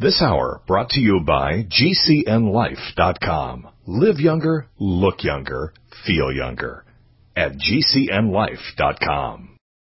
This hour brought to you by GCNLife.com. Live younger, look younger, feel younger at GCNLife.com.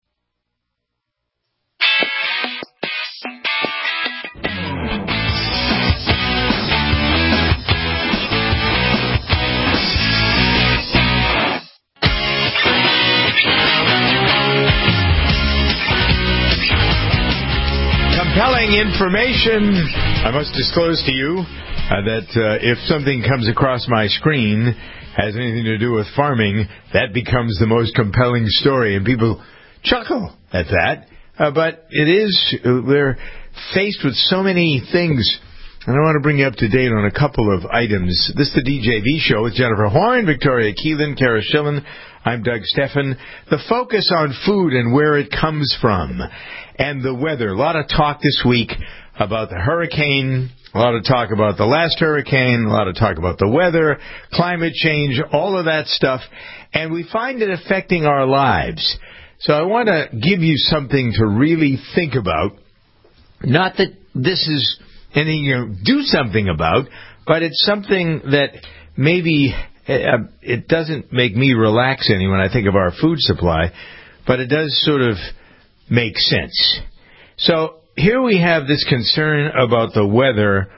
Compelling information. I must disclose to you that if something comes across my screen has anything to do with farming, that becomes the most compelling story, and people chuckle at that. But it is, we're faced with so many things, and I want to bring you up to date on a couple of items. This is the DJV Show with Jennifer Horn, Victoria Keelan, Kara Schillen. I'm Doug Steffen. The focus on food and where it comes from. And the weather. A lot of talk this week about the hurricane, a lot of talk about the last hurricane, a lot of talk about the weather, climate change, all of that stuff. And we find it affecting our lives. So I want to give you something to really think about. Not that this is anything you do something about, but it's something that maybe it doesn't make me relax any when I think of our food supply, but it does sort of make sense. So here we have this concern about the weather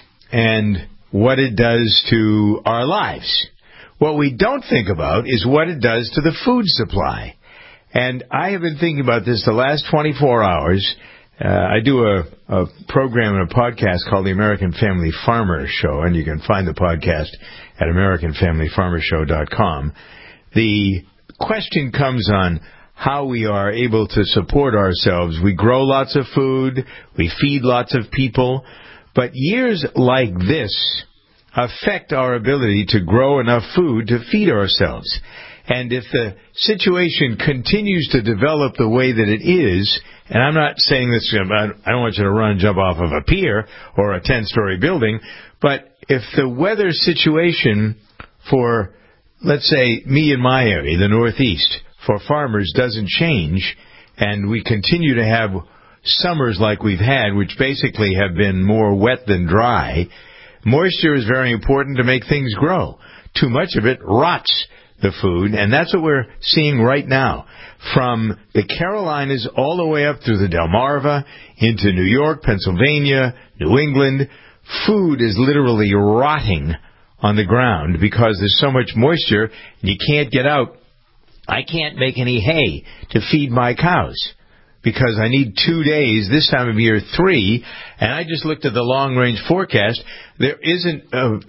and what it does to our lives. What we don't think about is what it does to the food supply. And I have been thinking about this the last 24 hours. I do a program and a podcast called the American Family Farmer Show, and you can find the podcast at AmericanFamilyFarmerShow.com. The question comes on how we are able to support ourselves. We grow lots of food, we feed lots of people, but years like this affect our ability to grow enough food to feed ourselves. And if the situation continues to develop the way that it is, and I'm not saying this, I don't want you to run and jump off of a pier or a 10-story building, but if the weather situation for, let's say, me in my area, the Northeast, for farmers doesn't change, and we continue to have summers like we've had, which basically have been more wet than dry, moisture is very important to make things grow. Too much of it rots the food, and that's what we're seeing right now. From the Carolinas all the way up through the Delmarva, into New York, Pennsylvania, New England, food is literally rotting on the ground because there's so much moisture, and you can't get out. I can't make any hay to feed my cows because I need 2 days, this time of year 3, and I just looked at the long-range forecast. There isn't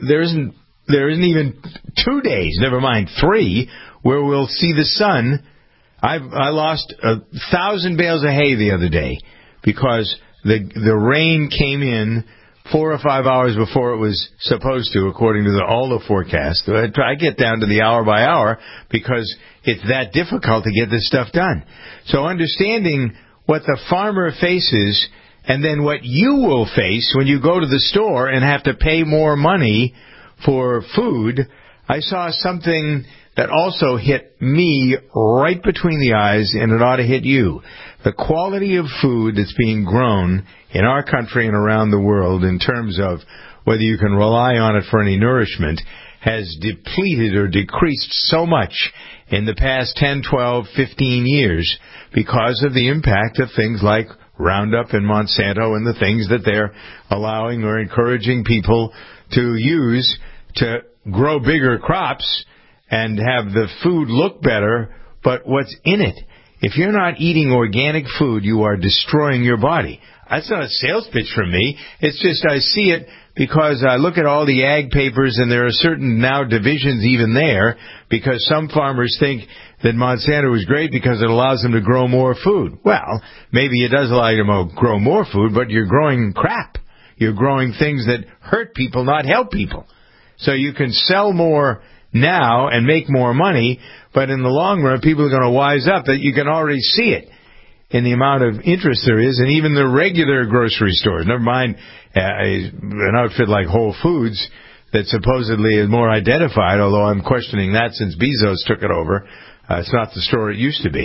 even 2 days, never mind 3, where we'll see the sun. I lost 1,000 bales of hay the other day because the rain came in 4 or 5 hours before it was supposed to, according to all the forecasts. I get down to the hour by hour because it's that difficult to get this stuff done. So understanding what the farmer faces and then what you will face when you go to the store and have to pay more money for food, I saw something that also hit me right between the eyes, and it ought to hit you. The quality of food that's being grown in our country and around the world in terms of whether you can rely on it for any nourishment has depleted or decreased so much in the past 10, 12, 15 years because of the impact of things like Roundup and Monsanto and the things that they're allowing or encouraging people to use to grow bigger crops and have the food look better, but what's in it? If you're not eating organic food, you are destroying your body. That's not a sales pitch from me. It's just I see it because I look at all the ag papers, and there are certain now divisions even there because some farmers think that Monsanto is great because it allows them to grow more food. Well, maybe it does allow you to grow more food, but you're growing crap. You're growing things that hurt people, not help people. So you can sell more now and make more money, but in the long run, people are going to wise up that you can already see it in the amount of interest there is, and even the regular grocery stores. Never mind an outfit like Whole Foods that supposedly is more identified, although I'm questioning that since Bezos took it over. It's not the store it used to be.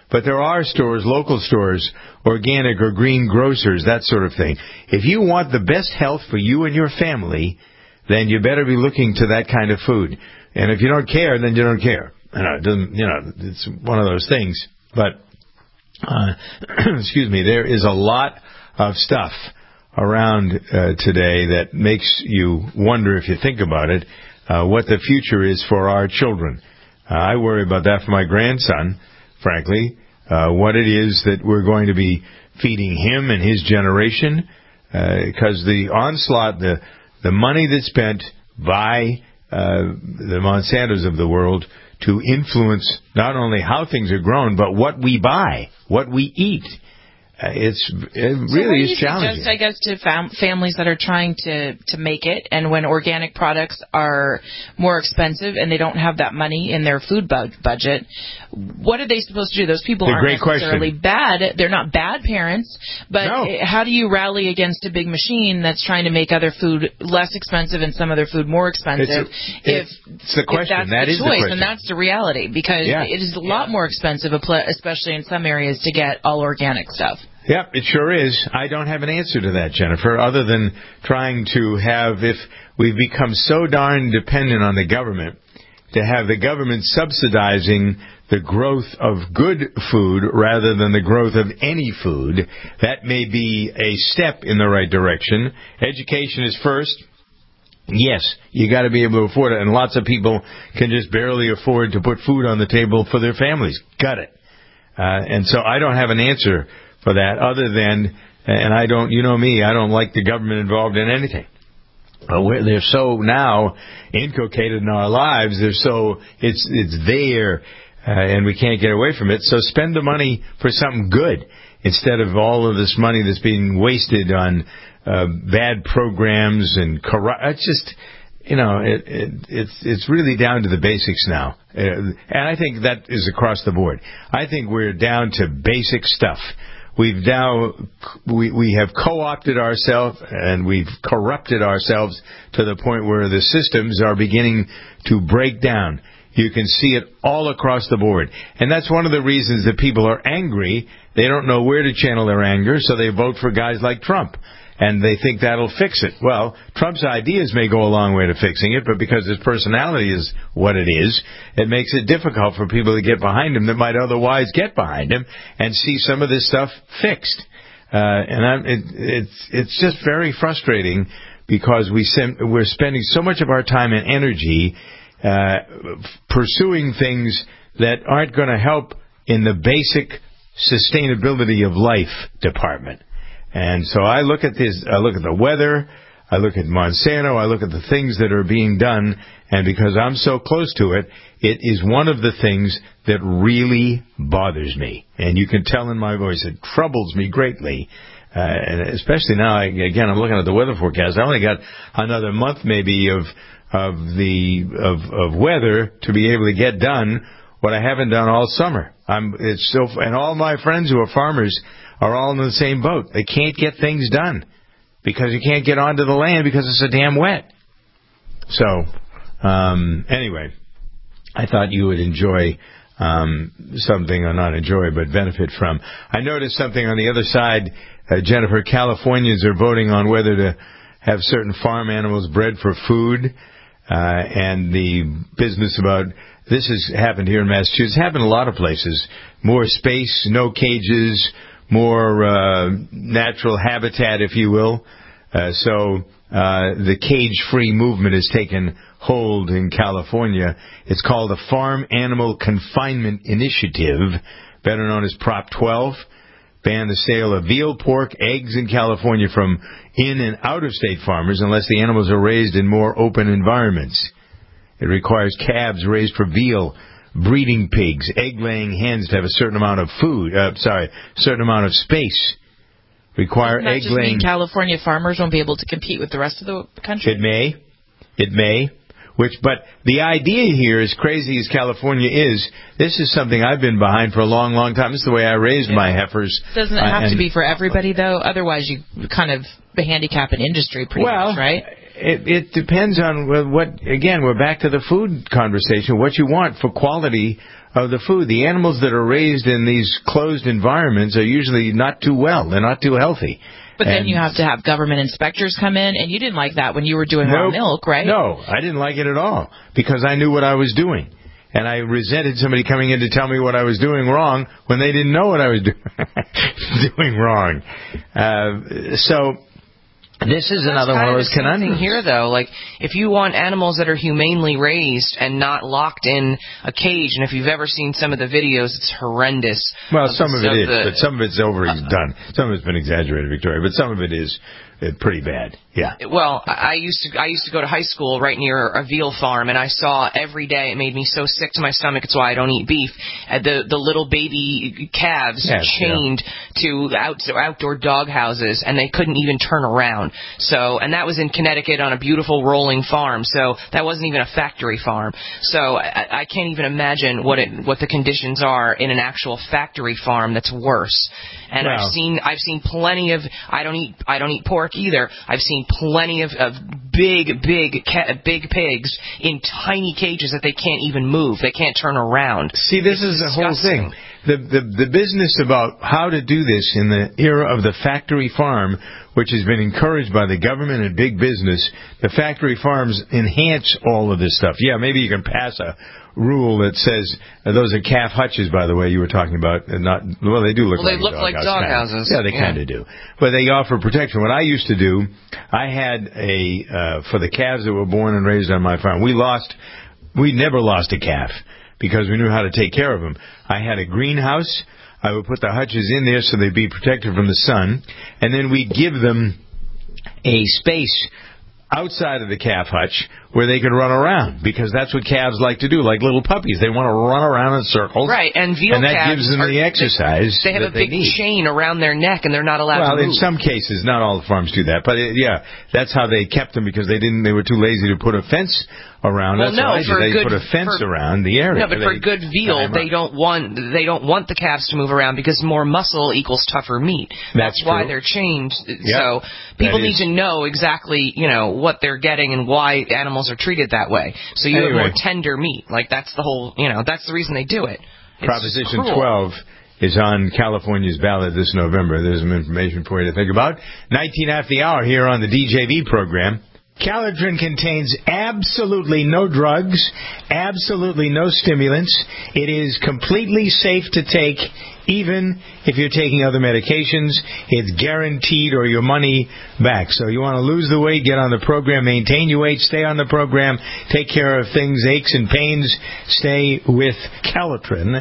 But there are stores, local stores, organic or green grocers, that sort of thing. If you want the best health for you and your family, then you better be looking to that kind of food. And if you don't care, then you don't care. It's one of those things. But, excuse me, there is a lot of stuff around today that makes you wonder, if you think about it, what the future is for our children. I worry about that for my grandson, frankly, what it is that we're going to be feeding him and his generation, because the onslaught, the money that's spent by the Monsantos of the world to influence not only how things are grown, but what we buy, what we eat. It really is challenging. Just, I guess, to families that are trying to make it, and when organic products are more expensive and they don't have that money in their food budget, what are they supposed to do? Those people aren't necessarily bad. They're not bad parents, but how do you rally against a big machine that's trying to make other food less expensive and some other food more expensive? It's the question. That is the question. And that's the reality, because it is a lot more expensive, especially in some areas, to get all organic stuff. Yep, it sure is. I don't have an answer to that, Jennifer, other than trying to have, if we've become so darn dependent on the government, to have the government subsidizing the growth of good food rather than the growth of any food. That may be a step in the right direction. Education is first. Yes, you got to be able to afford it, and lots of people can just barely afford to put food on the table for their families. Got it. And so I don't have an answer for that, other than, and I don't, you know me, I don't like the government involved in anything. They're so now inculcated in our lives. They're so, it's there, and we can't get away from it. So spend the money for something good instead of all of this money that's being wasted on bad programs and corrupt. It's just, it's really down to the basics now, and I think that is across the board. I think we're down to basic stuff. We've now, we have co-opted ourselves, and we've corrupted ourselves to the point where the systems are beginning to break down. You can see it all across the board. And that's one of the reasons that people are angry. They don't know where to channel their anger, so they vote for guys like Trump. And they think that'll fix it. Well, Trump's ideas may go a long way to fixing it, but because his personality is what it is, it makes it difficult for people to get behind him that might otherwise get behind him and see some of this stuff fixed. It's just very frustrating, because we're spending so much of our time and energy pursuing things that aren't going to help in the basic sustainability of life department. And so I look at this, I look at the weather, I look at Monsanto, I look at the things that are being done, and because I'm so close to it, it is one of the things that really bothers me. And you can tell in my voice, it troubles me greatly. And especially now, again, I'm looking at the weather forecast. I only got another month maybe of weather to be able to get done what I haven't done all summer. And all my friends who are farmers are all in the same boat. They can't get things done because you can't get onto the land because it's so damn wet. So, anyway, I thought you would enjoy something, or not enjoy, but benefit from. I noticed something on the other side, Jennifer. Californians are voting on whether to have certain farm animals bred for food, and the business about this has happened here in Massachusetts. It's happened in a lot of places. More space, no cages, more natural habitat, if you will. So the cage-free movement has taken hold in California. It's called the Farm Animal Confinement Initiative, better known as Prop 12. Ban the sale of veal, pork, eggs in California from in- and out-of-state farmers unless the animals are raised in more open environments. It requires calves raised for veal, breeding pigs, egg-laying hens to have a certain amount of certain amount of space. Require egg-laying. Doesn't that just mean California farmers won't be able to compete with the rest of the country? It may. But the idea here, as crazy as California is, this is something I've been behind for a long, long time. This is the way I raised my heifers. Doesn't it have to be for everybody, though? Otherwise, you kind of handicap an industry pretty much, right? it depends on what. Again, we're back to the food conversation. What you want for quality of the food. The animals that are raised in these closed environments are usually not too well. They're not too healthy. But then you have to have government inspectors come in, and you didn't like that when you were doing raw milk, right? No, I didn't like it at all because I knew what I was doing. And I resented somebody coming in to tell me what I was doing wrong when they didn't know what I was doing wrong. So this is another one of those conundrums here, though. Like, if you want animals that are humanely raised and not locked in a cage, and if you've ever seen some of the videos, it's horrendous. Well, some of it is, but some of it's overdone. Some of it's been exaggerated, Victoria, but some of it is pretty bad. Yeah. Well, I used to go to high school right near a veal farm, and I saw every day. It made me so sick to my stomach. It's why I don't eat beef. The little baby calves chained to outdoor dog houses, and they couldn't even turn around. So, and that was in Connecticut on a beautiful rolling farm. So that wasn't even a factory farm. So I can't even imagine what the conditions are in an actual factory farm. That's worse. And I've seen plenty of. I don't eat pork either. I've seen plenty of big pigs in tiny cages that they can't even move. They can't turn around. See, this is the whole thing. The business about how to do this in the era of the factory farm, which has been encouraged by the government and big business, the factory farms enhance all of this stuff. Yeah, maybe you can pass a rule that says those are calf hutches, by the way, you were talking about. They do look like they look like dog houses. Yeah, they kind of do. But they offer protection. What I used to do, I had for the calves that were born and raised on my farm, we never lost a calf because we knew how to take care of them. I had a greenhouse. I would put the hutches in there so they'd be protected from the sun, and then we'd give them a space outside of the calf hutch where they could run around, because that's what calves like to do, like little puppies. They want to run around in circles. Right, and veal calves, and that gives them the exercise. They have a big chain around their neck, and they're not allowed to move. Well, in some cases, not all the farms do that, but that's how they kept them, because they were too lazy to put a fence around. Well, that's what I did. They put a fence around the area. No, but for good veal, they don't want the calves to move around, because more muscle equals tougher meat. That's why they're chained. Yep. So people need to know exactly, what they're getting and why animals are treated that way. So you have more tender meat. Like, that's the whole, that's the reason they do it. Proposition 12 is on California's ballot this November. There's some information for you to think about. 19 after the hour here on the DJV program. Calitrin contains absolutely no drugs, absolutely no stimulants. It is completely safe to take, even if you're taking other medications. It's guaranteed or your money back. So you want to lose the weight, get on the program, maintain your weight, stay on the program, take care of things, aches and pains, stay with Calitrin,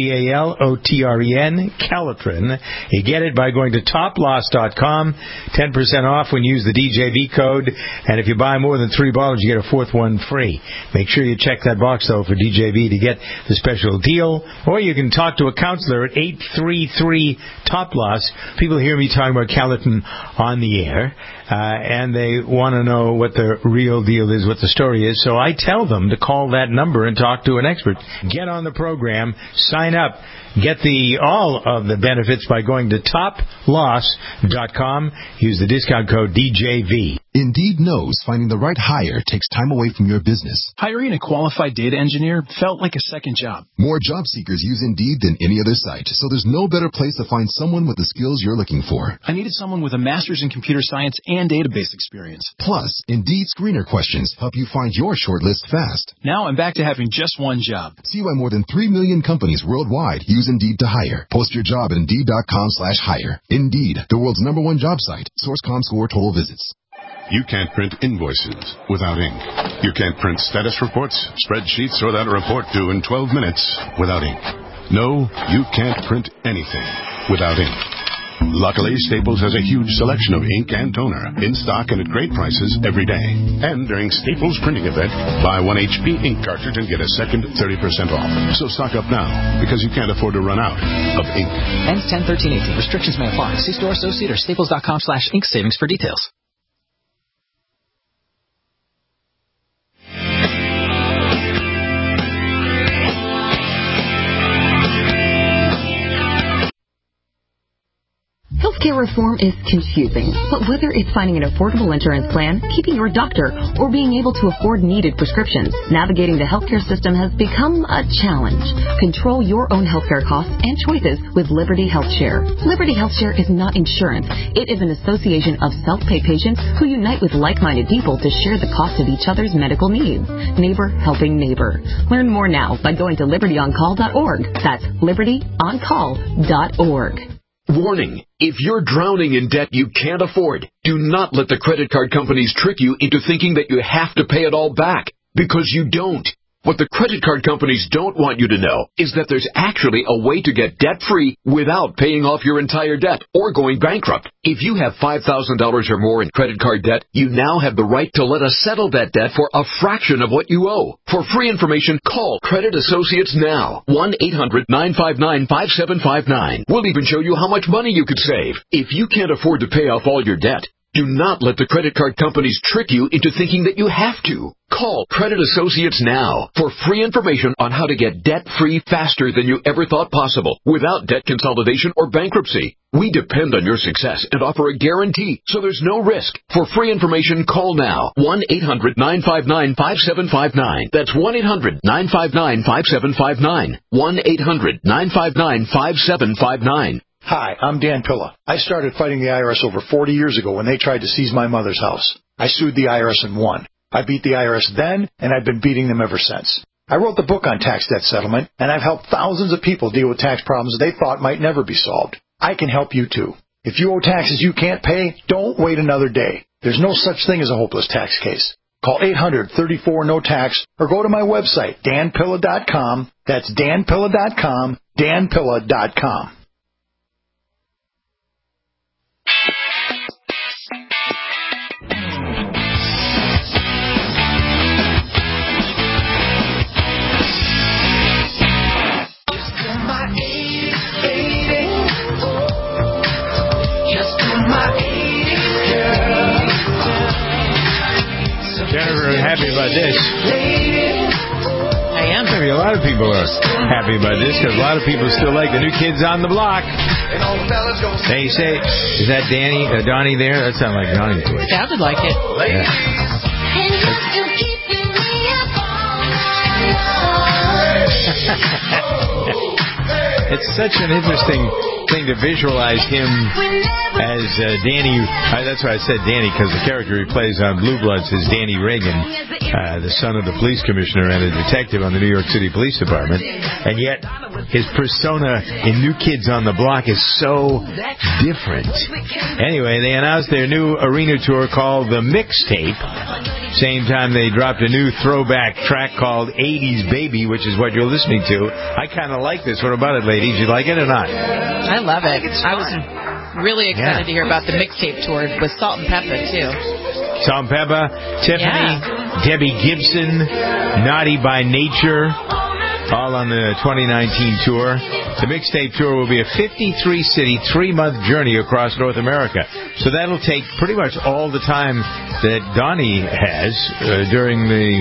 Calotren, Calitrin. You get it by going to toploss.com, 10% off when you use the DJV code, and if you buy more than 3 bottles, you get a 4th one free. Make sure you check that box, though, for DJV to get the special deal, or you can talk to a counselor at 833-TOP-LOSS. People hear me talking about Calitrin on the air, and they want to know what the real deal is, what the story is. So I tell them to call that number and talk to an expert. Get on the program, sign up, get all of the benefits by going to toploss.com. Use the discount code DJV. Indeed knows finding the right hire takes time away from your business. Hiring a qualified data engineer felt like a second job. More job seekers use Indeed than any other site, so there's no better place to find someone with the skills you're looking for. I needed someone with a master's in computer science and database experience. Plus, Indeed screener questions help you find your shortlist fast. Now I'm back to having just one job. See why more than 3 million companies worldwide use Indeed to hire. Post your job at Indeed.com/hire. Indeed, the world's #1 job site. Source.com score total visits. You can't print invoices without ink. You can't print status reports, spreadsheets, or that report due in 12 minutes without ink. No, you can't print anything without ink. Luckily, Staples has a huge selection of ink and toner in stock and at great prices every day. And during Staples printing event, buy 1 HP ink cartridge and get a second 30% off. So stock up now, because you can't afford to run out of ink. Ends 10/13/18. Restrictions may apply. See store associate or staples.com/ink savings for details. Healthcare reform is confusing, but whether it's finding an affordable insurance plan, keeping your doctor, or being able to afford needed prescriptions, navigating the healthcare system has become a challenge. Control your own healthcare costs and choices with Liberty HealthShare. Liberty HealthShare is not insurance. It is an association of self-pay patients who unite with like-minded people to share the cost of each other's medical needs. Neighbor helping neighbor. Learn more now by going to libertyoncall.org. That's libertyoncall.org. Warning, if you're drowning in debt you can't afford, do not let the credit card companies trick you into thinking that you have to pay it all back, because you don't. What the credit card companies don't want you to know is that there's actually a way to get debt-free without paying off your entire debt or going bankrupt. If you have $5,000 or more in credit card debt, you now have the right to let us settle that debt for a fraction of what you owe. For free information, call Credit Associates now. 1-800-959-5759. We'll even show you how much money you could save. If you can't afford to pay off all your debt, do not let the credit card companies trick you into thinking that you have to. Call Credit Associates now for free information on how to get debt-free faster than you ever thought possible without debt consolidation or bankruptcy. We depend on your success and offer a guarantee, so there's no risk. For free information, call now. 1-800-959-5759. That's 1-800-959-5759. 1-800-959-5759. Hi, I'm Dan Pilla. I started fighting the IRS over 40 years ago when they tried to seize my mother's house. I sued the IRS and won. I beat the IRS then, and I've been beating them ever since. I wrote the book on tax debt settlement, and I've helped thousands of people deal with tax problems they thought might never be solved. I can help you too. If you owe taxes you can't pay, don't wait another day. There's no such thing as a hopeless tax case. Call 800-34-NO-TAX or go to my website, danpilla.com. That's danpilla.com, danpilla.com. Jennifer, happy about this. I am. Maybe a lot of people are happy about this because a lot of people still like the New Kids on the Block. They say, is that Donnie there? That sounded like Donnie's voice. Sounded like it. Yeah. It's such an interesting thing to visualize him as Danny. That's why I said Danny, because the character he plays on Blue Bloods is Danny Reagan, the son of the police commissioner and a detective on the New York City Police Department. And yet his persona in New Kids on the Block is so different. Anyway, they announced their new arena tour called The Mixtape. Same time they dropped a new throwback track called 80s Baby, which is what you're listening to. I kind of like this. What about it, ladies? You like it or not? I love it. I was really excited to hear about the mixtape tour with Salt and Peppa, too. Salt and Peppa, Tiffany, Debbie Gibson, Naughty by Nature, all on the 2019 tour. The mixtape tour will be a 53-city, 3-month journey across North America. So that'll take pretty much all the time that Donnie has during the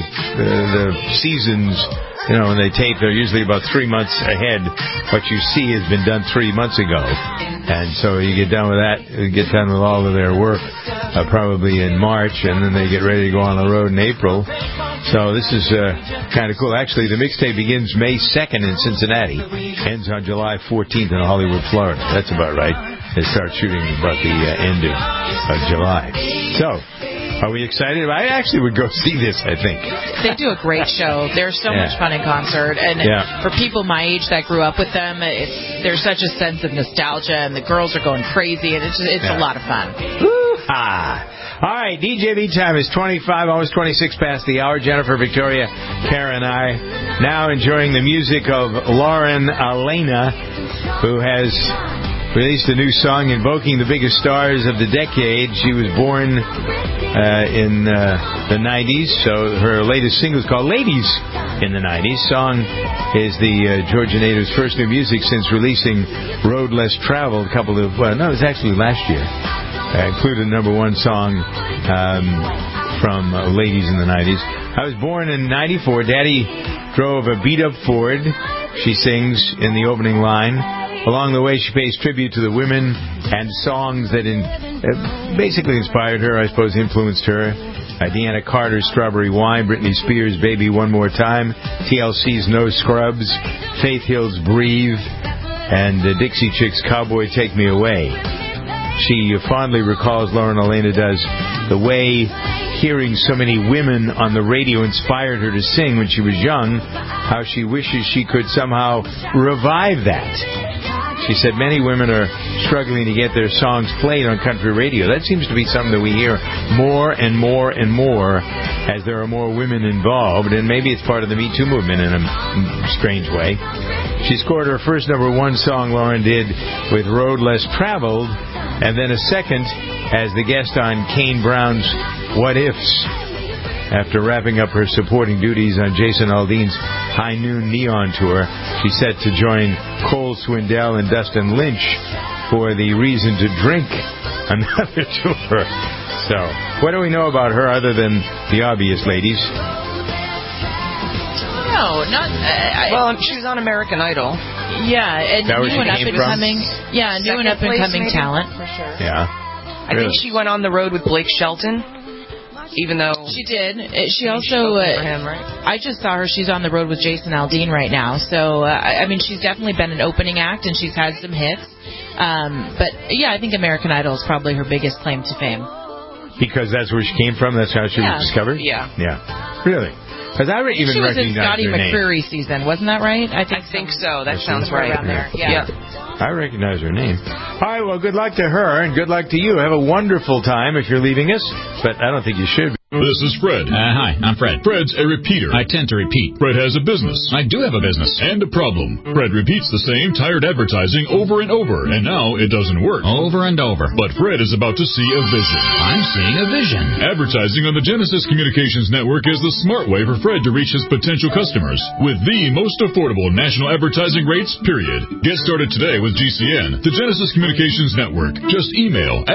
seasons. You know, when they tape, they're usually about 3 months ahead. What you see has been done 3 months ago. And so you get done with that, you get done with all of their work probably in March, and then they get ready to go on the road in April. So this is kind of cool. Actually, the mixtape begins May 2nd in Cincinnati, ends on July 14th in Hollywood, Florida. That's about right. They start shooting about the end of July. So, are we excited? I actually would go see this, I think. They do a great show. They're so much fun in concert. And for people my age that grew up with them, there's such a sense of nostalgia, and the girls are going crazy, and it's a lot of fun. Woo-ha! All right, DJ Beat Time is 25, almost 26 past the hour. Jennifer, Victoria, Karen, and I now enjoying the music of Lauren Alaina, who has released a new song invoking the biggest stars of the decade. She was born in the 90s, so her latest single is called Ladies in the 90s. Song is the Georgia native's first new music since releasing Road Less Traveled it was actually last year. Included a number one song from Ladies in the 90s. I was born in 94. Daddy drove a beat-up Ford. She sings in the opening line. Along the way, she pays tribute to the women and songs that basically inspired her, I suppose influenced her. Deanna Carter's Strawberry Wine, Britney Spears' Baby One More Time, TLC's No Scrubs, Faith Hill's Breathe, and Dixie Chicks' Cowboy Take Me Away. She fondly recalls, Lauren Elena does, the way hearing so many women on the radio inspired her to sing when she was young, how she wishes she could somehow revive that. She said many women are struggling to get their songs played on country radio. That seems to be something that we hear more and more and more as there are more women involved, and maybe it's part of the Me Too movement in a strange way. She scored her first #1 song, Lauren did, with Road Less Traveled, and then a second as the guest on Kane Brown's What Ifs. After wrapping up her supporting duties on Jason Aldean's High Noon Neon Tour, she's set to join Cole Swindell and Dustin Lynch for the Reason to Drink, another tour. So, what do we know about her other than the obvious, ladies? No, not... well, she was on American Idol. Yeah, and new and up-and-coming... Yeah, new and up-and-coming talent. For sure. Yeah. I think she went on the road with Blake Shelton. Even though she did, she also. Him, right? I just saw her. She's on the road with Jason Aldean right now. So I mean, she's definitely been an opening act, and she's had some hits. But yeah, I think American Idol is probably her biggest claim to fame. Because that's where she came from. That's how she was discovered. Yeah. Yeah. Really. Because I even she was in recognized Scotty her name. McCreery season, wasn't that right? I think so. That sounds right. Around there. Yeah. I recognize her name. All right, well, good luck to her, and good luck to you. Have a wonderful time if you're leaving us, but I don't think you should. This is Fred. Hi, I'm Fred. Fred's a repeater. I tend to repeat. Fred has a business. I do have a business. And a problem. Fred repeats the same tired advertising over and over, and now it doesn't work. Over and over. But Fred is about to see a vision. I'm seeing a vision. Advertising on the Genesis Communications Network is the smart way for Fred to reach his potential customers with the most affordable national advertising rates, period. Get started today with GCN, the Genesis Communications Network. Just email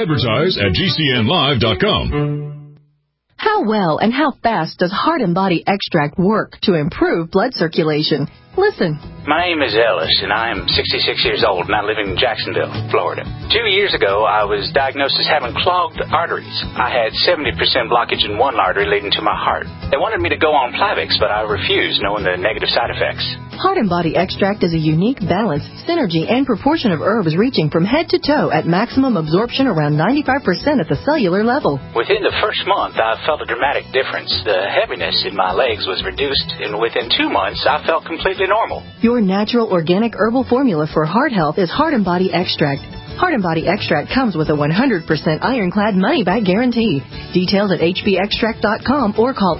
advertise@gcnlive.com. How well and how fast does Heart and Body Extract work to improve blood circulation? Listen. My name is Ellis, and I am 66 years old, and I live in Jacksonville, Florida. 2 years ago, I was diagnosed as having clogged arteries. I had 70% blockage in one artery leading to my heart. They wanted me to go on Plavix, but I refused, knowing the negative side effects. Heart and Body Extract is a unique balance, synergy, and proportion of herbs reaching from head to toe at maximum absorption around 95% at the cellular level. Within the first month, I felt a dramatic difference. The heaviness in my legs was reduced, and within 2 months, I felt completely normal. Your natural organic herbal formula for heart health is Heart and Body Extract. Heart and Body Extract comes with a 100% ironclad money-back guarantee. Details at hbextract.com or call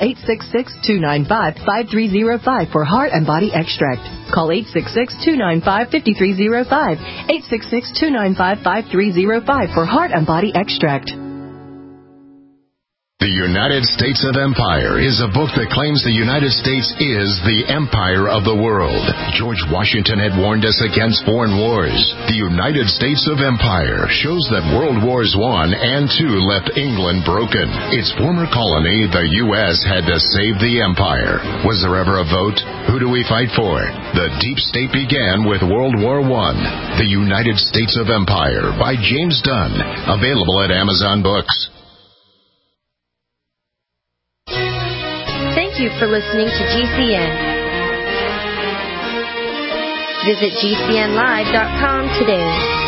866-295-5305 for Heart and Body Extract. Call 866-295-5305. 866-295-5305 for Heart and Body Extract. The United States of Empire is a book that claims the United States is the empire of the world. George Washington had warned us against foreign wars. The United States of Empire shows that World Wars I and II left England broken. Its former colony, the U.S., had to save the empire. Was there ever a vote? Who do we fight for? The deep state began with World War I. The United States of Empire by James Dunn. Available at Amazon Books. Thank you for listening to GCN. Visit GCNlive.com today.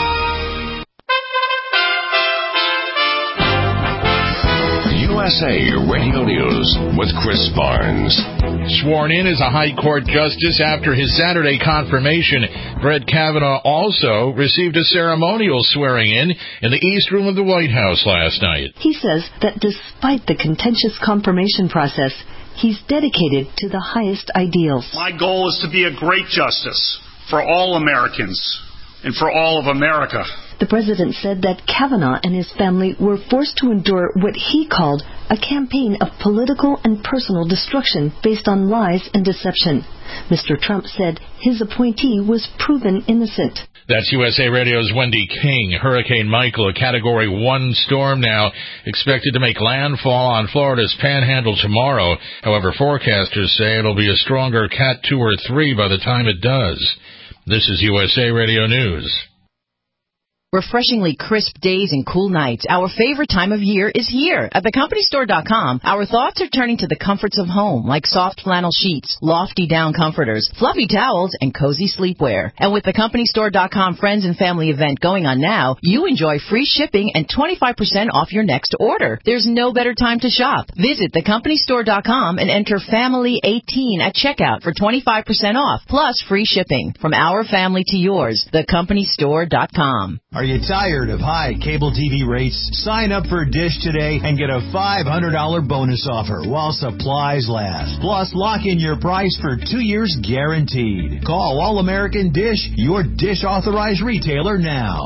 USA Radio News with Chris Barnes. Sworn in as a High Court Justice after his Saturday confirmation, Brett Kavanaugh also received a ceremonial swearing-in the East Room of the White House last night. He says that despite the contentious confirmation process, he's dedicated to the highest ideals. My goal is to be a great justice for all Americans and for all of America. The president said that Kavanaugh and his family were forced to endure what he called a campaign of political and personal destruction based on lies and deception. Mr. Trump said his appointee was proven innocent. That's USA Radio's Wendy King. Hurricane Michael, a Category 1 storm now, expected to make landfall on Florida's Panhandle tomorrow. However, forecasters say it'll be a stronger Cat 2 or 3 by the time it does. This is USA Radio News. Refreshingly crisp days and cool nights. Our favorite time of year is here. At thecompanystore.com, our thoughts are turning to the comforts of home, like soft flannel sheets, lofty down comforters, fluffy towels, and cozy sleepwear. And with the companystore.com Friends and Family event going on now, you enjoy free shipping and 25% off your next order. There's no better time to shop. Visit thecompanystore.com and enter Family18 at checkout for 25% off, plus free shipping. From our family to yours, thecompanystore.com. Are you tired of high cable TV rates? Sign up for Dish today and get a $500 bonus offer while supplies last. Plus, lock in your price for 2 years guaranteed. Call All-American Dish, your Dish authorized retailer now.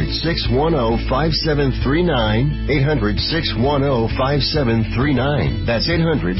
800-610-5739. 800-610-5739. That's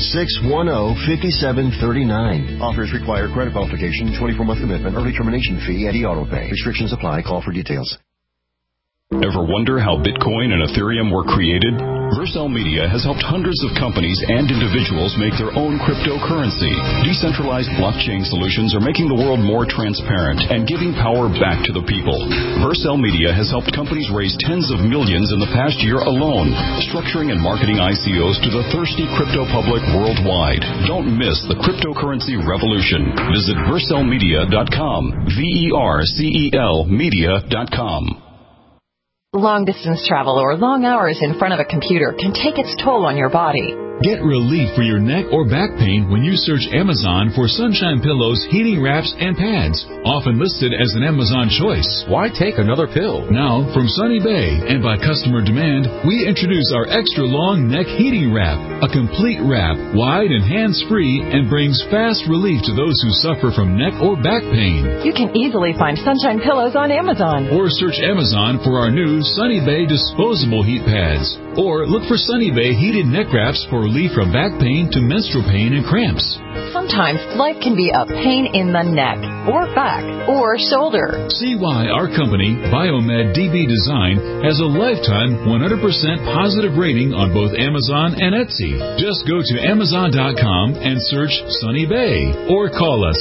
800-610-5739. Offers require credit qualification, 24-month commitment, early termination fee, and auto pay. Restrictions apply. Call for details. Ever wonder how Bitcoin and Ethereum were created? Vercel Media has helped hundreds of companies and individuals make their own cryptocurrency. Decentralized blockchain solutions are making the world more transparent and giving power back to the people. Vercel Media has helped companies raise tens of millions in the past year alone, structuring and marketing ICOs to the thirsty crypto public worldwide. Don't miss the cryptocurrency revolution. Visit vercelmedia.com. VERCEL media.com. Long-distance travel or long hours in front of a computer can take its toll on your body. Get relief for your neck or back pain when you search Amazon for Sunshine Pillows, heating wraps, and pads, often listed as an Amazon choice. Why take another pill? Now, from Sunny Bay, and by customer demand, we introduce our extra long neck heating wrap, a complete wrap, wide and hands-free, and brings fast relief to those who suffer from neck or back pain. You can easily find Sunshine Pillows on Amazon. Or search Amazon for our new Sunny Bay disposable heat pads. Or look for Sunny Bay heated neck wraps for relief from back pain to menstrual pain and cramps. Sometimes life can be a pain in the neck, or back, or shoulder. See why our company, Biomed DB Design, has a lifetime 100% positive rating on both Amazon and Etsy. Just go to Amazon.com and search Sunny Bay, or call us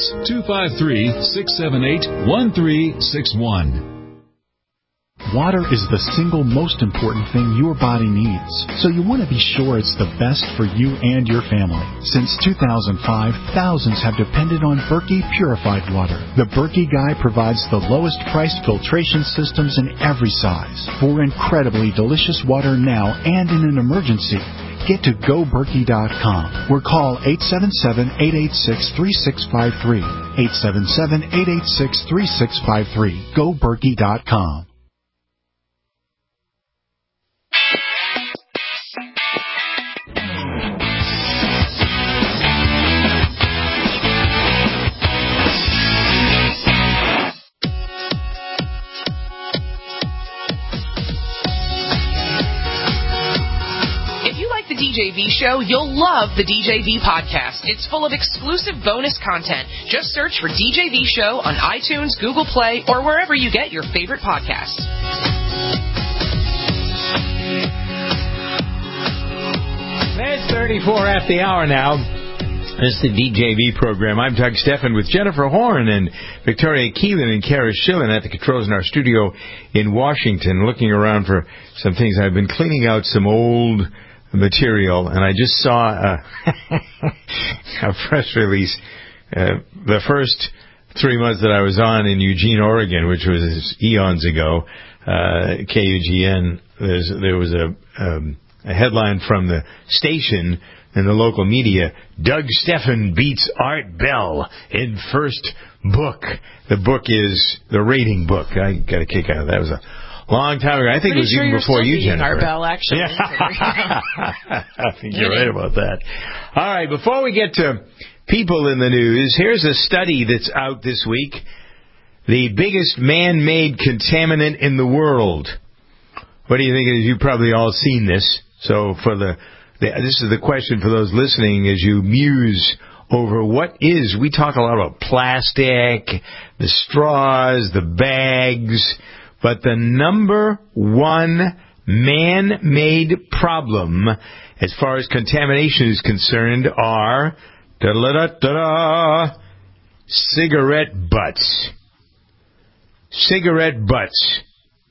253-678-1361. Water is the single most important thing your body needs, so you want to be sure it's the best for you and your family. Since 2005, thousands have depended on Berkey purified water. The Berkey Guy provides the lowest priced filtration systems in every size for incredibly delicious water now and in an emergency. Get to GoBerkey.com or call 877-886-3653. 877-886-3653. GoBerkey.com. DJV show, you'll love the DJV podcast. It's full of exclusive bonus content. Just search for DJV show on iTunes, Google Play, or wherever you get your favorite podcasts. It's 34 after the hour now. This is the DJV program. I'm Doug Steffen with Jennifer Horn and Victoria Keelan and Kara Schillen at the controls in our studio in Washington, looking around for some things. I've been cleaning out some old material, and I just saw a press release. The first 3 months that I was on in Eugene, Oregon, which was eons ago, KUGN, there was a headline from the station in the local media: Doug Steffen beats Art Bell in first book. The book is the rating book. I got a kick out of that. It was a long time ago. I think it was even before you, Jennifer. Art Bell, actually. Yeah. I think you're right about that. All right, before we get to people in the news, here's a study that's out this week. The biggest man-made contaminant in the world. What do you think? You've probably all seen this. So this is the question for those listening as you muse over we talk a lot about plastic, the straws, the bags, but the number one man-made problem as far as contamination is concerned are cigarette butts. cigarette butts.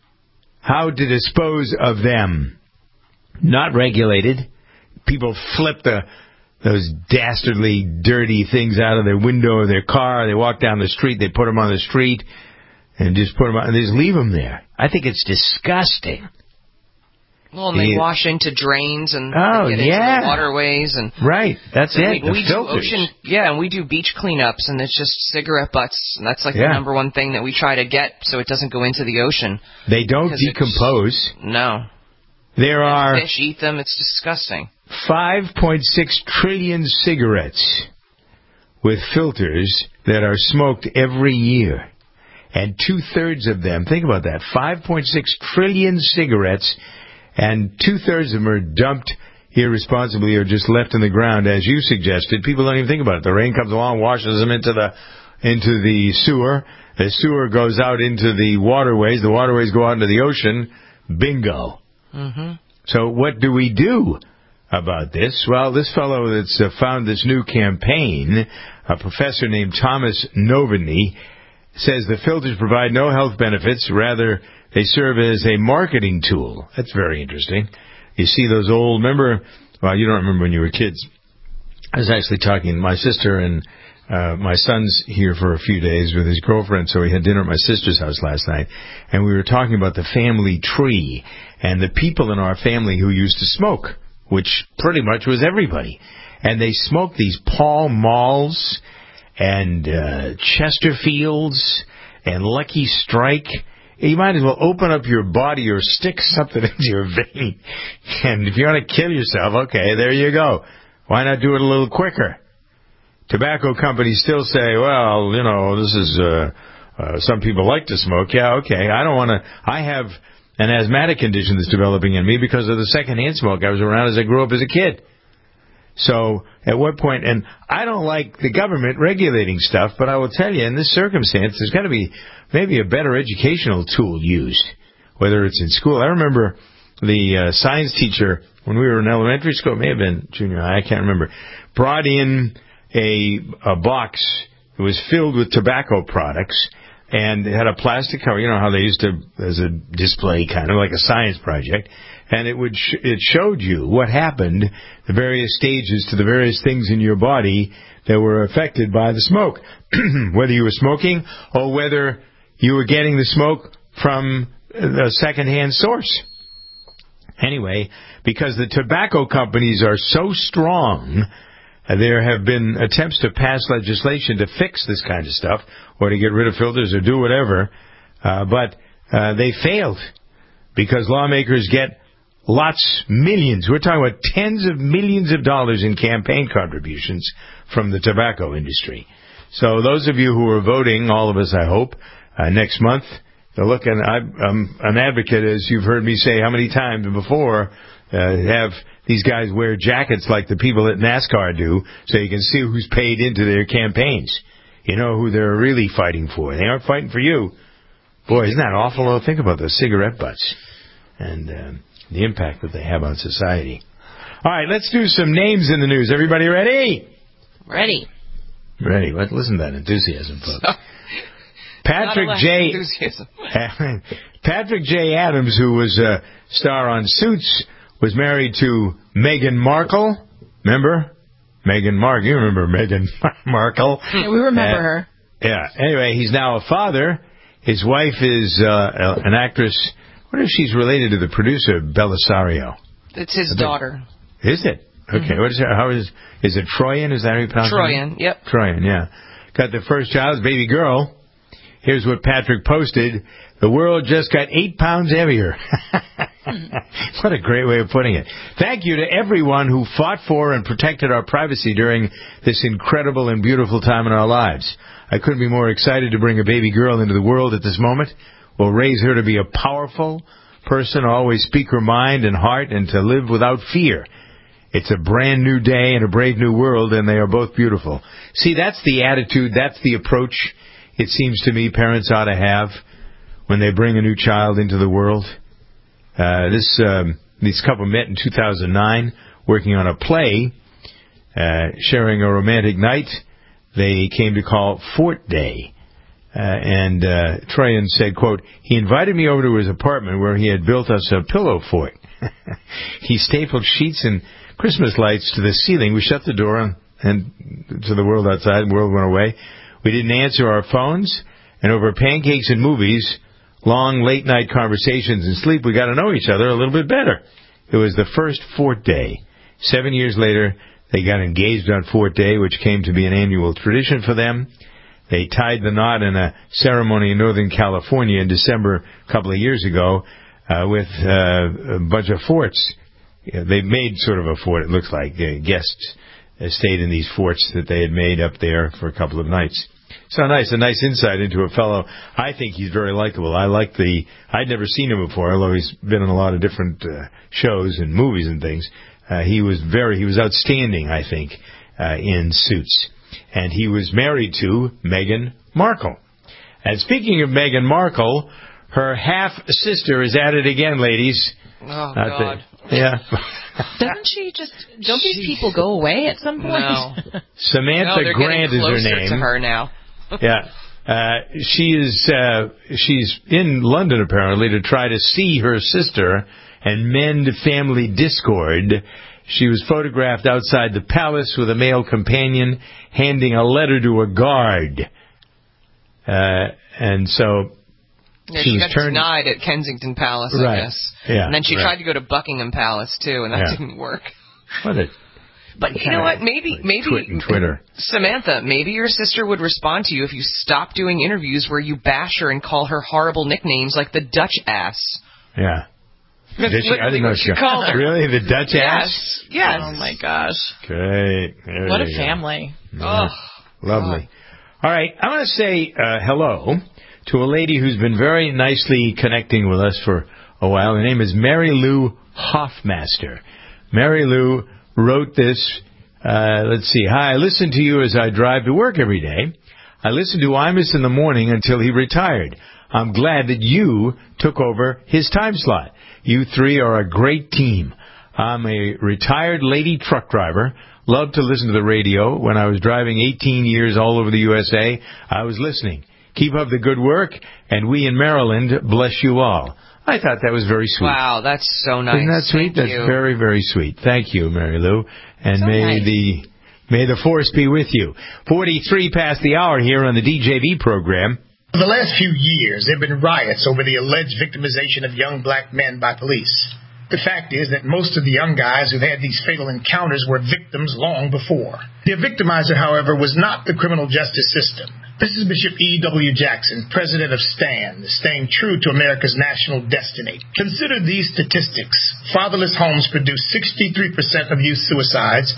How to dispose of them. Not regulated. People flip those dastardly, dirty things out of their window of their car. They walk down the street. They put them on the street and just put them on, and they just leave them there. I think it's disgusting. Well, and they wash into drains and get into the waterways and right. That's it. We do and we do beach cleanups, and it's just cigarette butts. And that's like the number one thing that we try to get so it doesn't go into the ocean. They don't decompose. No. There are fish eat them. It's disgusting. 5.6 trillion cigarettes with filters that are smoked every year. And 2/3 of them, think about that, 5.6 trillion cigarettes, and 2/3 of them are dumped irresponsibly or just left in the ground, as you suggested. People don't even think about it. The rain comes along, washes them into the sewer. The sewer goes out into the waterways. The waterways go out into the ocean. Bingo. Mm-hmm. So what do we do about this? Well, this fellow that's found this new campaign, a professor named Thomas Novotny, says the filters provide no health benefits. Rather, they serve as a marketing tool. That's very interesting. You see those old, you don't remember when you were kids. I was actually talking, my sister and my son's here for a few days with his girlfriend, so we had dinner at my sister's house last night, and we were talking about the family tree and the people in our family who used to smoke, which pretty much was everybody. And they smoked these Pall Malls and Chesterfields and Lucky Strike. You might as well open up your body or stick something into your vein. And if you want to kill yourself, okay, there you go. Why not do it a little quicker? Tobacco companies still say, well, this is, some people like to smoke. Yeah, okay. I have an asthmatic condition that's developing in me because of the secondhand smoke I was around as I grew up as a kid. So, at what point, and I don't like the government regulating stuff, but I will tell you, in this circumstance, there's got to be maybe a better educational tool used, whether it's in school. I remember the science teacher, when we were in elementary school, it may have been junior high, I can't remember, brought in a box that was filled with tobacco products, and it had a plastic cover, how they used to, as a display, kind of like a science project, and it showed you what happened, the various stages to the various things in your body that were affected by the smoke, whether you were smoking or whether you were getting the smoke from a secondhand source. Anyway, because the tobacco companies are so strong, there have been attempts to pass legislation to fix this kind of stuff or to get rid of filters or do whatever, but they failed because lawmakers get millions, we're talking about tens of millions of dollars in campaign contributions from the tobacco industry. So those of you who are voting, all of us I hope, next month, I'm an advocate, as you've heard me say how many times before, have these guys wear jackets like the people at NASCAR do so you can see who's paid into their campaigns. You know who they're really fighting for. They aren't fighting for you. Boy, isn't that awful? Think about those cigarette butts and the impact that they have on society. All right, let's do some names in the news. Everybody ready? Ready. Listen to that enthusiasm, folks. Patrick J. Adams, who was a star on Suits, was married to Meghan Markle. Remember? Meghan Markle. You remember Meghan Markle. Yeah, we remember her. Yeah. Anyway, he's now a father. His wife is an actress. I wonder if she's related to the producer, Belisario. It's his daughter. Is it? Okay. Mm-hmm. What is her? How is it Troyan? Is that how you pronounce it? Troyan, yep. Troyan, yeah. Got the first child, baby girl. Here's what Patrick posted. The world just got 8 pounds heavier. What a great way of putting it. Thank you to everyone who fought for and protected our privacy during this incredible and beautiful time in our lives. I couldn't be more excited to bring a baby girl into the world at this moment. We'll raise her to be a powerful person, always speak her mind and heart, and to live without fear. It's a brand new day and a brave new world, and they are both beautiful. See, that's the attitude, that's the approach it seems to me parents ought to have when they bring a new child into the world. This couple met in 2009, working on a play, sharing a romantic night they came to call Fort Day. And Troyan said, quote, he invited me over to his apartment where he had built us a pillow fort. He stapled sheets and Christmas lights to the ceiling. We shut the door and to the world outside. The world went away. We didn't answer our phones. And over pancakes and movies, long late-night conversations and sleep, we got to know each other a little bit better. It was the first Fort Day. 7 years later, they got engaged on Fort Day, which came to be an annual tradition for them. They tied the knot in a ceremony in Northern California in December a couple of years ago with a bunch of forts. They made sort of a fort, it looks like. Guests stayed in these forts that they had made up there for a couple of nights. So nice, a nice insight into a fellow. I think he's very likable. I'd never seen him before, although he's been in a lot of different shows and movies and things. He was outstanding, I think, in Suits. And he was married to Meghan Markle. And speaking of Meghan Markle, her half-sister is at it again, ladies. Oh, God. Yeah. Don't these people go away at some point? No. Samantha Grant is her name. To her now. Yeah. She's in London, apparently, to try to see her sister and mend family discord. She was photographed outside the palace with a male companion handing a letter to a guard. And so she got denied at Kensington Palace, I guess. Yeah, and then she tried to go to Buckingham Palace, too, and that didn't work. But you know what? Maybe Twitter. Samantha, maybe your sister would respond to you if you stopped doing interviews where you bash her and call her horrible nicknames like the Dutch ass. Yeah. That's literally what she called her. Really? The Dutch ass? Yes. Oh, my gosh. Great. What a family. Yeah. Lovely. God. All right. I want to say hello to a lady who's been very nicely connecting with us for a while. Her name is Mary Lou Hoffmaster. Mary Lou wrote this. Let's see. Hi, I listen to you as I drive to work every day. I listen to Imus in the morning until he retired. I'm glad that you took over his time slot. You three are a great team. I'm a retired lady truck driver. Loved to listen to the radio. When I was driving 18 years all over the USA, I was listening. Keep up the good work, and we in Maryland bless you all. I thought that was very sweet. Wow, that's so nice. Isn't that sweet? That's very, very sweet. Thank you, Mary Lou. And may the force be with you. 43 past the hour here on the DJV program. For the last few years, there have been riots over the alleged victimization of young black men by police. The fact is that most of the young guys who've had these fatal encounters were victims long before. Their victimizer, however, was not the criminal justice system. This is Bishop E.W. Jackson, president of STAND, staying true to America's national destiny. Consider these statistics. Fatherless homes produce 63% of youth suicides,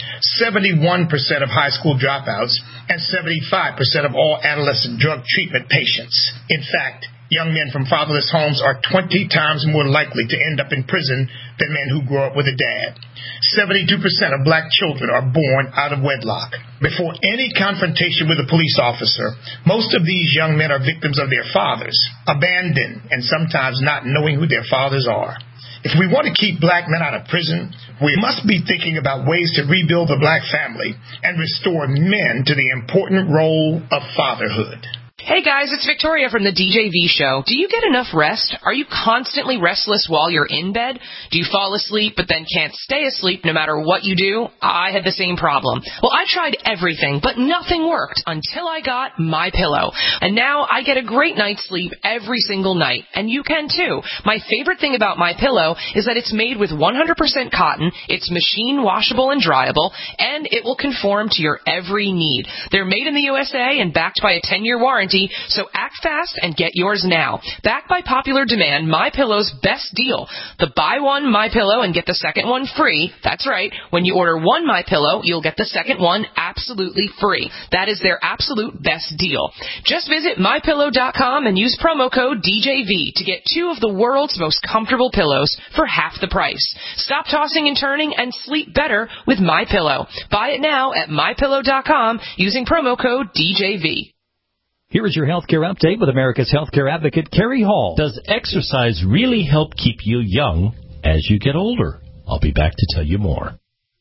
71% of high school dropouts, and 75% of all adolescent drug treatment patients. In fact, young men from fatherless homes are 20 times more likely to end up in prison than men who grow up with a dad. 72% of black children are born out of wedlock. Before any confrontation with a police officer, most of these young men are victims of their fathers, abandoned and sometimes not knowing who their fathers are. If we want to keep black men out of prison, we must be thinking about ways to rebuild the black family and restore men to the important role of fatherhood. Hey guys, it's Victoria from the DJV show. Do you get enough rest? Are you constantly restless while you're in bed? Do you fall asleep but then can't stay asleep no matter what you do? I had the same problem. Well, I tried everything, but nothing worked until I got MyPillow. And now I get a great night's sleep every single night. And you can too. My favorite thing about MyPillow is that it's made with 100% cotton, it's machine washable and dryable, and it will conform to your every need. They're made in the USA and backed by a 10-year warranty. So act fast and get yours now. Backed by popular demand, MyPillow's best deal. The buy one MyPillow and get the second one free. That's right. When you order one MyPillow, you'll get the second one absolutely free. That is their absolute best deal. Just visit MyPillow.com and use promo code DJV to get two of the world's most comfortable pillows for half the price. Stop tossing and turning and sleep better with MyPillow. Buy it now at MyPillow.com using promo code DJV. Here is your healthcare update with America's healthcare advocate, Kerry Hall. Does exercise really help keep you young as you get older? I'll be back to tell you more.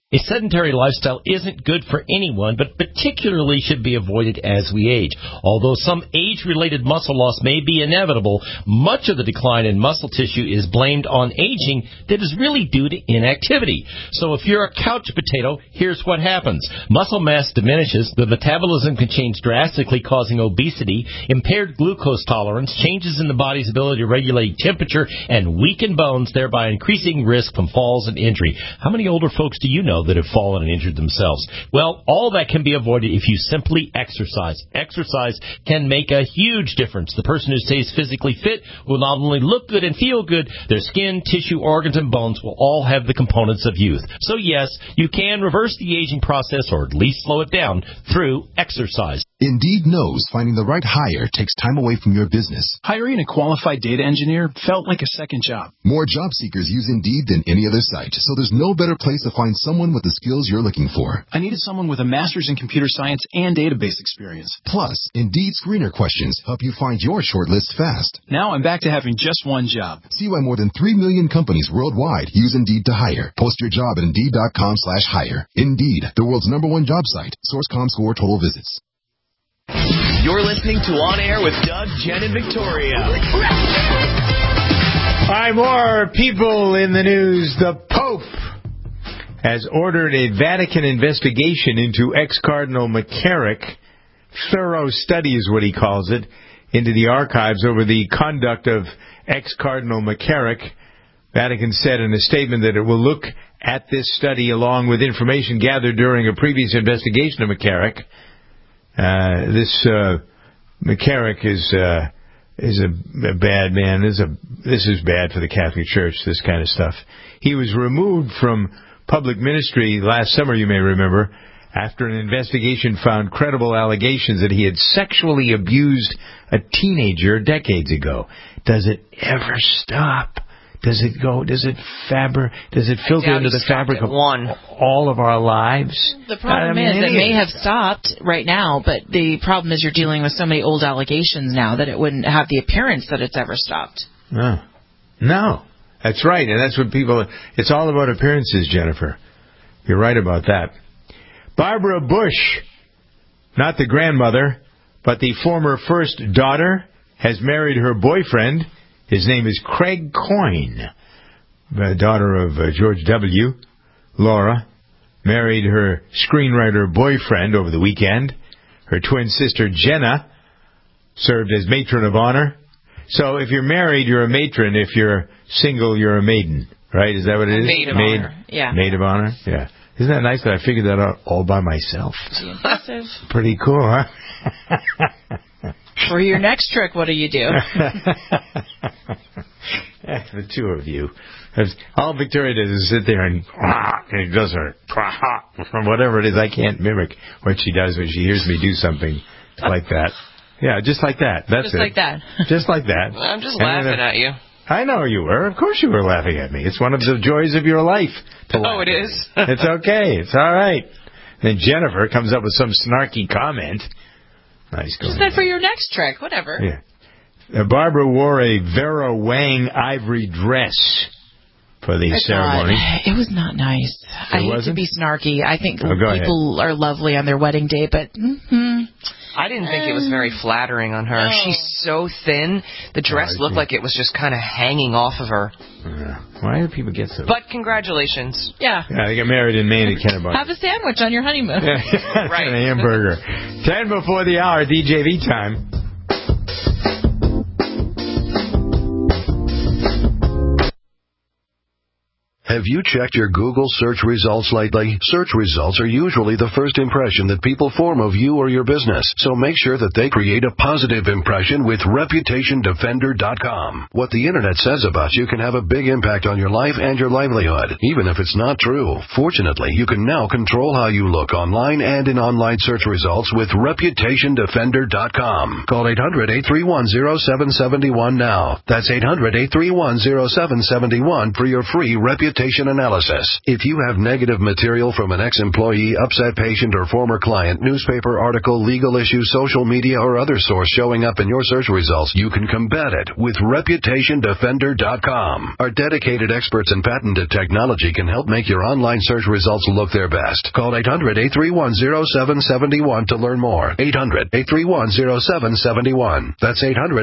A sedentary lifestyle isn't good for anyone, but particularly should be avoided as we age. Although some age-related muscle loss may be inevitable, much of the decline in muscle tissue is blamed on aging that is really due to inactivity. So if you're a couch potato, here's what happens. Muscle mass diminishes, the metabolism can change drastically, causing obesity, impaired glucose tolerance, changes in the body's ability to regulate temperature, and weaken bones, thereby increasing risk from falls and injury. How many older folks do you know that have fallen and injured themselves? Well, all that can be avoided if you simply exercise. Exercise can make a huge difference. The person who stays physically fit will not only look good and feel good, their skin, tissue, organs, and bones will all have the components of youth. So yes, you can reverse the aging process, or at least slow it down, through exercise. Indeed knows finding the right hire takes time away from your business. Hiring a qualified data engineer felt like a second job. More job seekers use Indeed than any other site, so there's no better place to find someone with the skills you're looking for. I needed someone with a master's in computer science and database experience. Plus, Indeed screener questions help you find your shortlist fast. Now I'm back to having just one job. See why more than 3 million companies worldwide use Indeed to hire. Post your job at Indeed.com/hire. Indeed, the world's #1 job site. Source.com score total visits. You're listening to On Air with Doug, Jen, and Victoria. All right, more people in the news. The Pope has ordered a Vatican investigation into ex-Cardinal McCarrick. Thorough study is what he calls it, into the archives over the conduct of ex-Cardinal McCarrick. Vatican said in a statement that it will look at this study along with information gathered during a previous investigation of McCarrick. McCarrick is a bad man. This is bad for the Catholic Church, this kind of stuff. He was removed from public ministry last summer, you may remember, after an investigation found credible allegations that he had sexually abused a teenager decades ago. Does it ever stop? Does it filter into the fabric of all of our lives? The problem is it may have stopped right now, but the problem is you're dealing with so many old allegations now that it wouldn't have the appearance that it's ever stopped. No. That's right, and that's what it's all about appearances, Jennifer. You're right about that. Barbara Bush, not the grandmother, but the former first daughter, has married her boyfriend. His name is Craig Coyne, the daughter of George W. Laura married her screenwriter boyfriend over the weekend. Her twin sister, Jenna, served as matron of honor. So if you're married, you're a matron. If you're single, you're a maiden. Right? Is that what it is? Maid of honor. Yeah. Maid of honor? Yeah. Isn't that nice that I figured that out all by myself? Impressive. Pretty cool, huh? For your next trick, what do you do? The two of you. All Victoria does is sit there and does her whatever it is. I can't mimic what she does when she hears me do something like that. Yeah, just like that. That's just it. Like that. Just like that. I'm just laughing at you. I know you were. Of course you were laughing at me. It's one of the joys of your life to laugh. Oh, it is? It's okay. It's all right. Then Jennifer comes up with some snarky comment. Nice going. Just said for your next trick, whatever. Yeah. Barbara wore a Vera Wang ivory dress for the ceremony. It was not nice. I hate to be snarky. I think people are lovely on their wedding day, but... I didn't think it was very flattering on her. No. She's so thin. The dress looked like it was just kind of hanging off of her. Why do people get so... But congratulations. Yeah. They got married in Maine at Kennebunk. Have a sandwich on your honeymoon. Right. And a hamburger. 10 before the hour, DJV time. Have you checked your Google search results lately? Search results are usually the first impression that people form of you or your business, so make sure that they create a positive impression with ReputationDefender.com. What the Internet says about you can have a big impact on your life and your livelihood, even if it's not true. Fortunately, you can now control how you look online and in online search results with ReputationDefender.com. Call 800-831-0771 now. That's 800-831-0771 for your free Reputation Reputation Analysis. If you have negative material from an ex-employee, upset patient, or former client, newspaper article, legal issue, social media, or other source showing up in your search results, you can combat it with ReputationDefender.com. Our dedicated experts in patented technology can help make your online search results look their best. Call 800-831-0771 to learn more. 800-831-0771. That's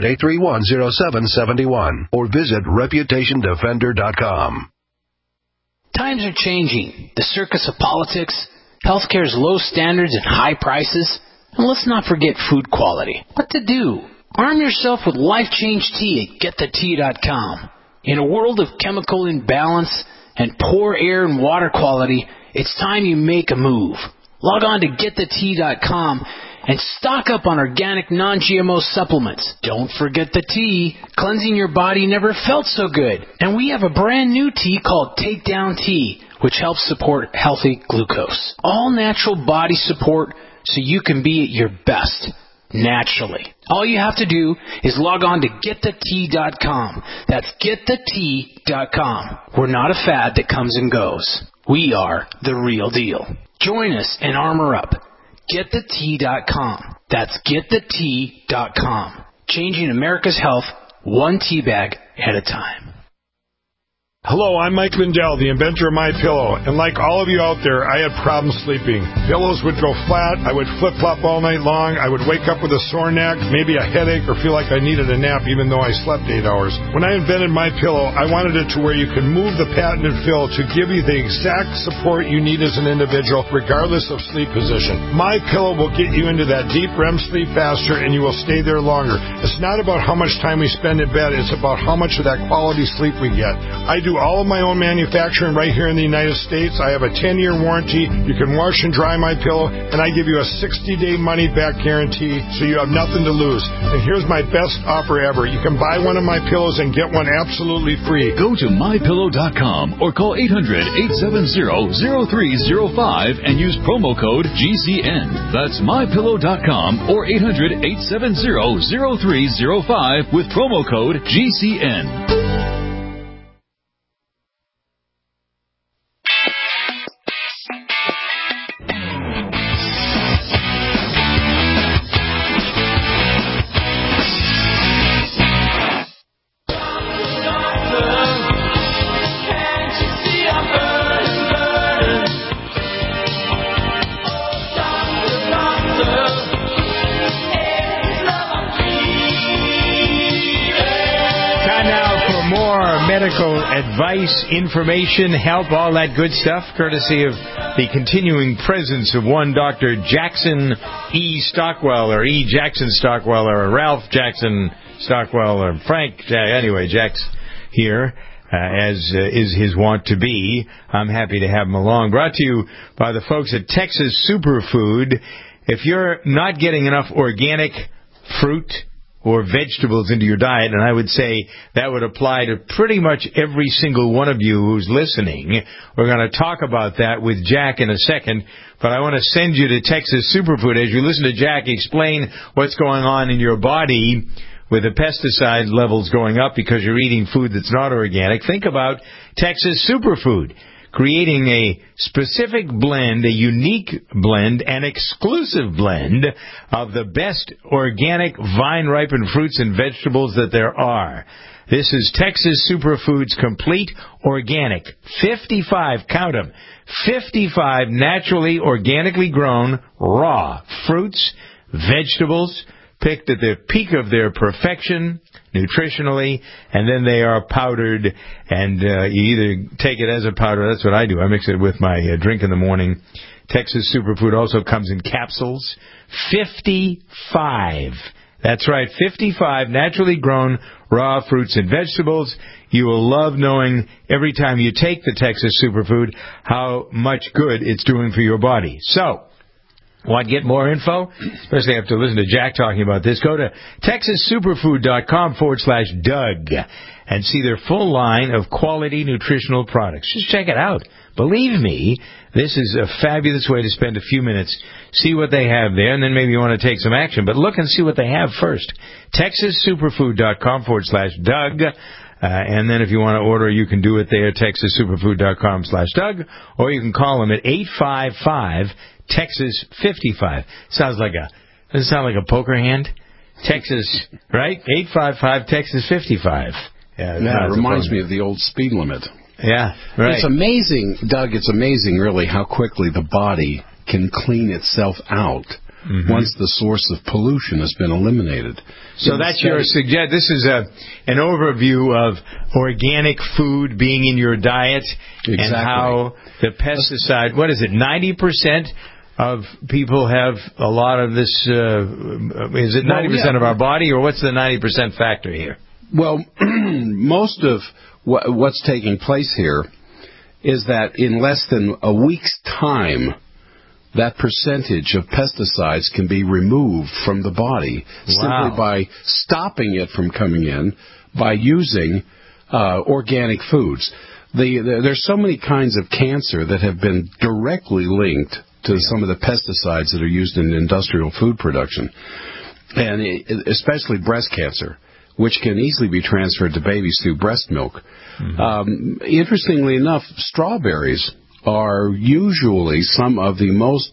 800-831-0771. Or visit ReputationDefender.com. Times are changing. The circus of politics, healthcare's low standards and high prices, and let's not forget food quality. What to do? Arm yourself with Life Change Tea at GetTheTea.com. In a world of chemical imbalance and poor air and water quality, it's time you make a move. Log on to GetTheTea.com and stock up on organic non-GMO supplements. Don't forget the tea. Cleansing your body never felt so good. And we have a brand new tea called Takedown Tea, which helps support healthy glucose. All natural body support so you can be at your best, naturally. All you have to do is log on to GetTheTea.com. That's GetTheTea.com. We're not a fad that comes and goes. We are the real deal. Join us and armor up. GetTheTea.com. That's GetTheTea.com. Changing America's health one tea bag at a time. Hello, I'm Mike Lindell, the inventor of MyPillow, and like all of you out there, I had problems sleeping. Pillows would go flat, I would flip-flop all night long, I would wake up with a sore neck, maybe a headache, or feel like I needed a nap even though I slept 8 hours. When I invented MyPillow, I wanted it to where you could move the patented fill to give you the exact support you need as an individual, regardless of sleep position. MyPillow will get you into that deep REM sleep faster, and you will stay there longer. It's not about how much time we spend in bed, it's about how much of that quality sleep we get. I do all of my own manufacturing right here in the United States. I have a 10-year warranty. You can wash and dry MyPillow, and I give you a 60-day money-back guarantee, so you have nothing to lose. And here's my best offer ever. You can buy one of my pillows and get one absolutely free. Go to MyPillow.com or call 800-870-0305 and use promo code GCN. That's MyPillow.com or 800-870-0305 with promo code GCN. Medical advice, information, help, all that good stuff, courtesy of the continuing presence of one Dr. Jackson E. Stockwell, or E. Jackson Stockwell, or Ralph Jackson Stockwell, or Frank. Anyway, Jack's here, as is his wont to be. I'm happy to have him along. Brought to you by the folks at Texas Superfood. If you're not getting enough organic fruit or vegetables into your diet, and I would say that would apply to pretty much every single one of you who's listening. We're going to talk about that with Jack in a second, but I want to send you to Texas Superfood as you listen to Jack explain what's going on in your body with the pesticide levels going up because you're eating food that's not organic. Think about Texas Superfood, creating a specific blend, a unique blend, an exclusive blend of the best organic vine-ripened fruits and vegetables that there are. This is Texas Superfood's complete organic, 55, count them, 55 naturally, organically grown, raw fruits, vegetables, picked at the peak of their perfection nutritionally, and then they are powdered, and you either take it as a powder. That's what I do. I mix it with my drink in the morning. Texas Superfood also comes in capsules. 55. That's right, 55 naturally grown raw fruits and vegetables. You will love knowing every time you take the Texas Superfood how much good it's doing for your body. So, want to get more info? Especially after listening to Jack talking about this. Go to TexasSuperfood.com/Doug and see their full line of quality nutritional products. Just check it out. Believe me, this is a fabulous way to spend a few minutes. See what they have there, and then maybe you want to take some action. But look and see what they have first. TexasSuperfood.com/Doug. And then if you want to order, you can do it there, TexasSuperfood.com/Doug, or you can call them at 855-TEXAS-55. Doesn't it sound like a poker hand? Texas, right? 855-TEXAS-55. Yeah, it reminds me of the old speed limit. Yeah, right. It's amazing, Doug, really how quickly the body can clean itself out once the source of pollution has been eliminated. So that's your suggestion. This is an overview of organic food being in your diet and how the pesticide, 90% of people have a lot of this, is it 90% of our body, or what's the 90% factor here? Well, most of what's taking place here is that in less than a week's time, that percentage of pesticides can be removed from the body simply by stopping it from coming in by using organic foods. There's so many kinds of cancer that have been directly linked to some of the pesticides that are used in industrial food production, and especially breast cancer, which can easily be transferred to babies through breast milk. Interestingly enough, strawberries are usually some of the most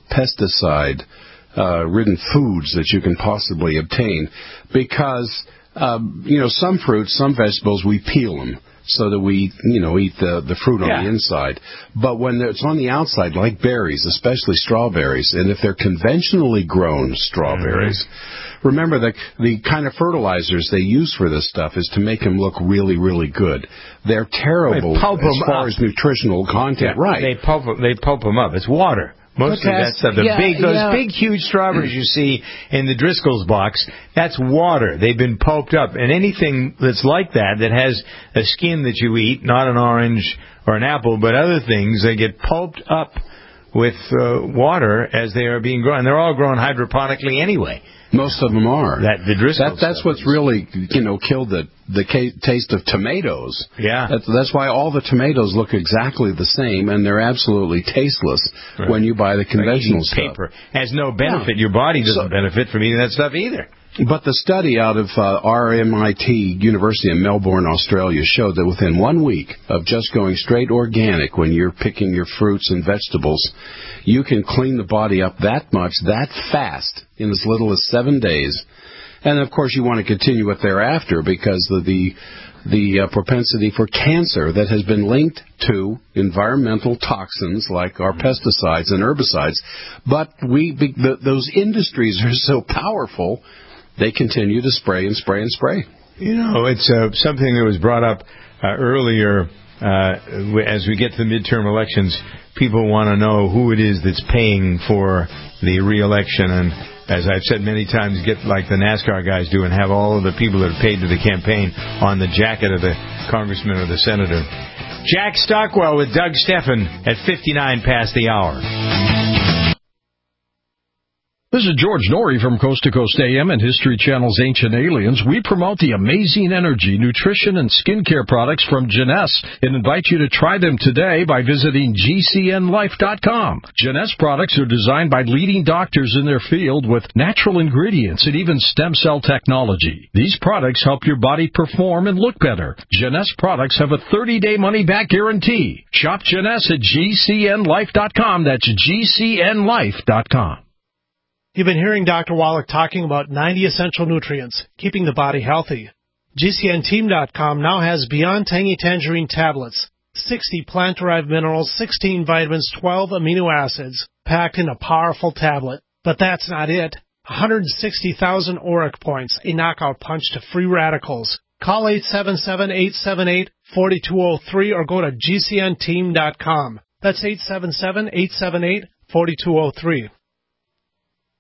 pesticide-ridden foods that you can possibly obtain because, some fruits, some vegetables, we peel them so that we, eat the fruit on the inside. But when it's on the outside, like berries, especially strawberries, and if they're conventionally grown strawberries, remember that the kind of fertilizers they use for this stuff is to make them look really, really good. They're terrible as far as nutritional content. They pulp them up. It's water. Most of that stuff. Those big, huge strawberries you see in the Driscoll's box, that's water. They've been pulped up. And anything that's like that has a skin that you eat, not an orange or an apple, but other things, they get pulped up with water as they are being grown. And they're all grown hydroponically anyway. Most of them are. That's what's really, killed the taste of tomatoes. Yeah. That's why all the tomatoes look exactly the same, and they're absolutely tasteless when you buy the conventional stuff. Paper has no benefit. Your body doesn't benefit from eating that stuff either. But the study out of RMIT University in Melbourne, Australia, showed that within 1 week of just going straight organic when you're picking your fruits and vegetables, you can clean the body up that much, that fast, in as little as 7 days. And, of course, you want to continue it thereafter because of the propensity for cancer that has been linked to environmental toxins like our pesticides and herbicides. But those industries are so powerful, they continue to spray and spray and spray. It's something that was brought up earlier. As we get to the midterm elections, people want to know who it is that's paying for the re-election. And as I've said many times, get like the NASCAR guys do and have all of the people that are paid to the campaign on the jacket of the congressman or the senator. Jack Stockwell with Doug Steffen at 59 past the hour. This is George Norrie from Coast to Coast AM and History Channel's Ancient Aliens. We promote the amazing energy, nutrition, and skincare products from Jeunesse and invite you to try them today by visiting GCNlife.com. Jeunesse products are designed by leading doctors in their field with natural ingredients and even stem cell technology. These products help your body perform and look better. Jeunesse products have a 30-day money-back guarantee. Shop Jeunesse at GCNlife.com. That's GCNlife.com. You've been hearing Dr. Wallach talking about 90 essential nutrients, keeping the body healthy. GCNteam.com now has Beyond Tangy Tangerine tablets, 60 plant-derived minerals, 16 vitamins, 12 amino acids, packed in a powerful tablet. But that's not it. 160,000 auric points, a knockout punch to free radicals. Call 877-878-4203 or go to GCNteam.com. That's 877-878-4203.